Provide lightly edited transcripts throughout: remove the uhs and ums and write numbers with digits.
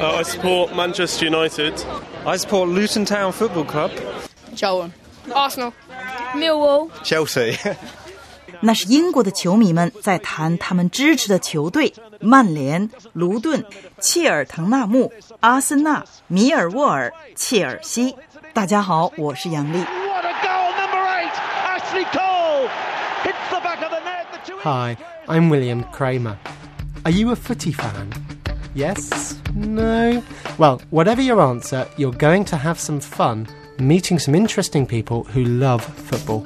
I support Manchester United. I support Luton Town Football Club. Charlton. Arsenal. Millwall. Chelsea. 那是英国的球迷们在谈他们支持的球队：曼联、卢顿、切尔滕纳姆、阿森纳、米尔沃尔、切尔西。大家好，我是杨丽。 Hi, I'm William Kramer. Are you a footy fan? Yes? No? Well, whatever your answer, you're going to have some fun meeting some interesting people who love football.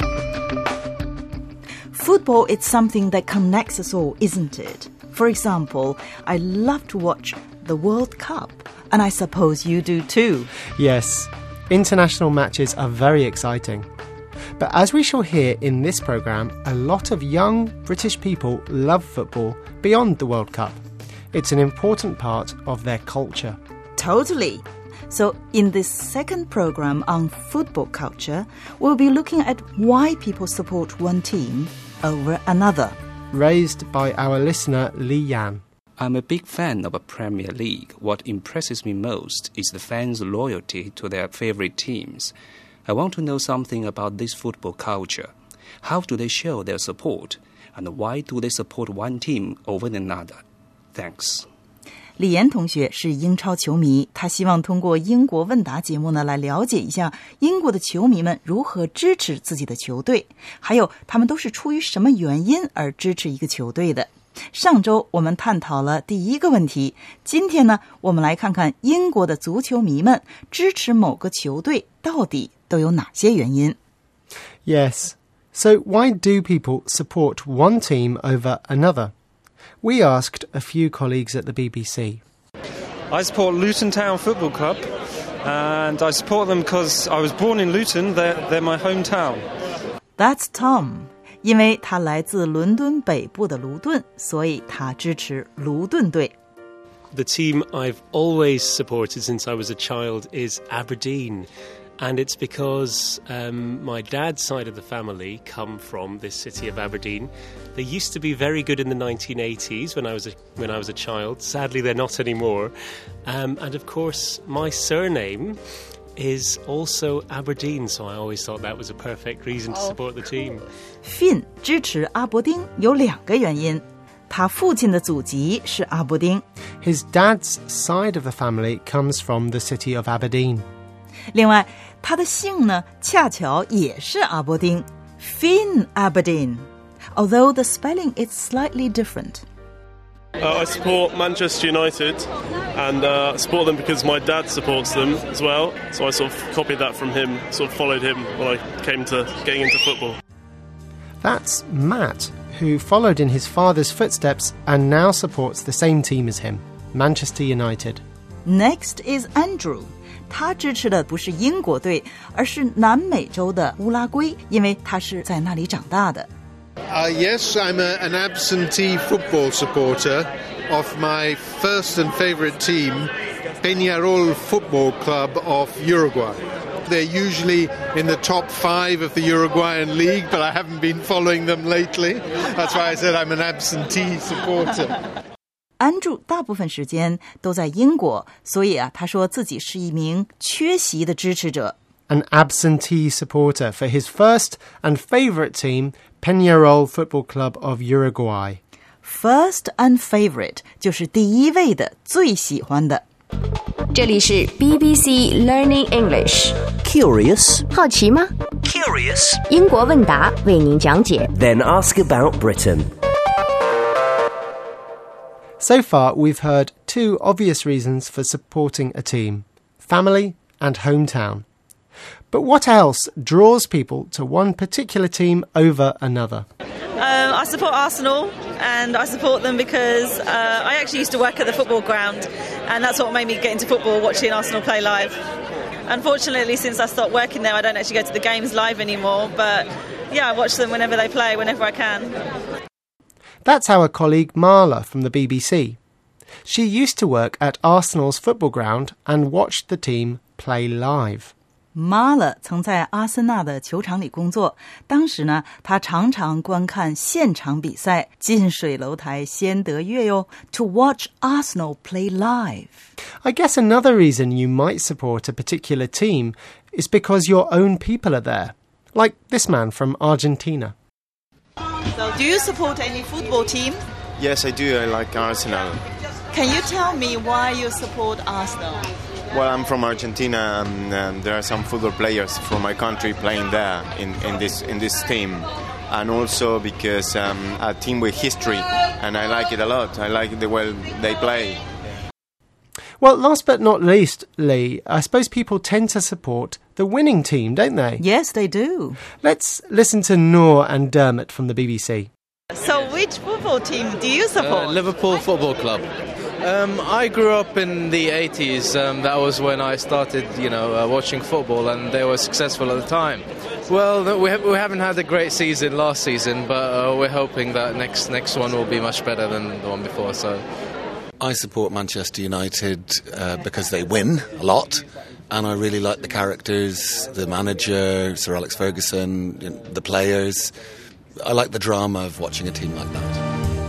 Football is something that connects us all, isn't it? For example, I love to watch the World Cup, and I suppose you do too. Yes, international matches are very exciting. But as we shall hear in this programme, a lot of young British people love football beyond the World Cup. It's an important part of their culture. Totally. So in this second programme on football culture, we'll be looking at why people support one team over another. Raised by our listener, Li Yan. I'm a big fan of a Premier League. What impresses me most is the fans' loyalty to their favourite teams. I want to know something about this football culture. How do they show their support? And why do they support one team over another? Thanks. 李岩同学是英超球迷，他希望通过英国问答节目呢，来了解一下英国的球迷们如何支持自己的球队，还有他们都是出于什么原因而支持一个球队的。上周我们探讨了第一个问题，今天呢，我们来看看英国的足球迷们支持某个球队到底都有哪些原因。 Yes. So why do people support one team over another? We asked a few colleagues at the BBC. I support Luton Town Football Club, and I support them because I was born in Luton. They're my hometown. That's Tom. 因为他来自伦敦北部的卢顿，所以他支持卢顿队。 The team I've always supported since I was a child is Aberdeen. And it's because my dad's side of the family come from this city of Aberdeen. They used to be very good in the 1980s when I was a child. Sadly, they're not anymore. And of course, my surname is also Aberdeen, so I always thought that was a perfect reason to support the team. Finn 支持阿伯丁有两个原因。他父亲的祖籍是阿伯丁。 His dad's side of the family comes from the city of Aberdeen. 另外，他的姓呢，恰巧也是阿伯丁 Finn Aberdeen, although the spelling is slightly different. I support Manchester United, and I support them because my dad supports them as well. So I sort of copied that from him, sort of followed him when I came to getting into football. That's Matt, who followed in his father's footsteps and now supports the same team as him, Manchester United. Next is Andrew. 他支持的不是英国队，而是南美洲的乌拉圭，因为他是在那里长大的。 Yes, I'm an absentee football supporter of my first and favourite team, Peñarol Football Club of Uruguay. They're usually in the top 5 of the Uruguayan league, but I haven't been following them lately. That's why I said I'm an absentee supporter. Andrew 大部分时间都在英国，所以他说自己是一名缺席的支持者。 An absentee supporter for his first and favourite team, Peñarol Football Club of Uruguay. First and favourite 就是第一位的，最喜欢的。 这里是 BBC Learning English. Curious? 好奇吗？ Curious? 英国问答为您讲解。 Then ask about Britain. So far, we've heard two obvious reasons for supporting a team: family and hometown. But what else draws people to one particular team over another? I support Arsenal, and I support them because I actually used to work at the football ground, and that's what made me get into football, watching Arsenal play live. Unfortunately, since I stopped working there, I don't actually go to the games live anymore, but yeah, I watch them whenever they play, whenever I can. That's our colleague Marla from the BBC. She used to work at Arsenal's football ground and watched the team play live. Marla 曾在阿森纳的球场里工作，当时呢，他常常观看现场比赛，近水楼台先得月哟。To watch Arsenal play live. I guess another reason you might support a particular team is because your own people are there, like this man from Argentina. So, do you support any football team? Yes, I do. I like Arsenal. Can you tell me why you support Arsenal? Well, I'm from Argentina, and there are some football players from my country playing there in this team, and also because a team with history, and I like it a lot. I like the way they play. Well, last but not least, Lee, I suppose people tend to support the winning team, don't they? Yes, they do. Let's listen to Noor and Dermot from the BBC. So, which football team do you support? Liverpool Football Club. I grew up in the 80s. That was when I started, watching football, and they were successful at the time. Well, we haven't had a great season last season, but we're hoping that next one will be much better than the one before. So, I support Manchester United because they win a lot, and I really like the characters, the manager, Sir Alex Ferguson, the players. I like the drama of watching a team like that.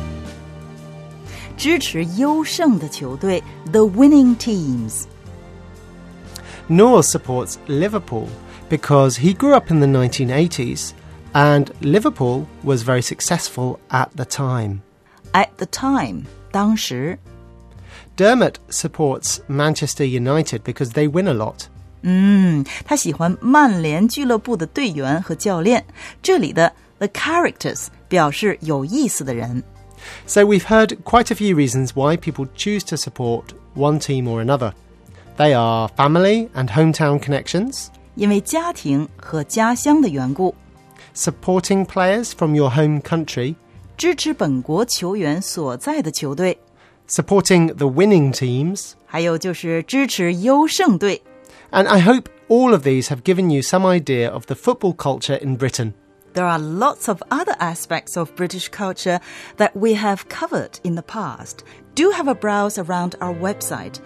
支持优胜的球队 The winning teams. Noor supports Liverpool because he grew up in the 1980s and Liverpool was very successful at the time. At the time, 当时. Dermot supports Manchester United because they win a lot. 他喜欢曼联俱乐部的队员和教练。这里的 the characters 表示有意思的人。 So we've heard quite a few reasons why people choose to support one team or another. They are family and hometown connections. 因为家庭和家乡的缘故。 Supporting players from your home country. 支持本国球员所在的球队。 Supporting the winning teams. 还有就是支持优胜队。 And I hope all of these have given you some idea of the football culture in Britain. There are lots of other aspects of British culture that we have covered in the past. Do have a browse around our website,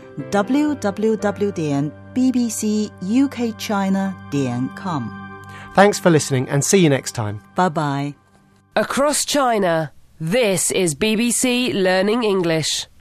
www.bbcukchina.com. Thanks for listening and see you next time. Bye-bye. Across China, this is BBC Learning English.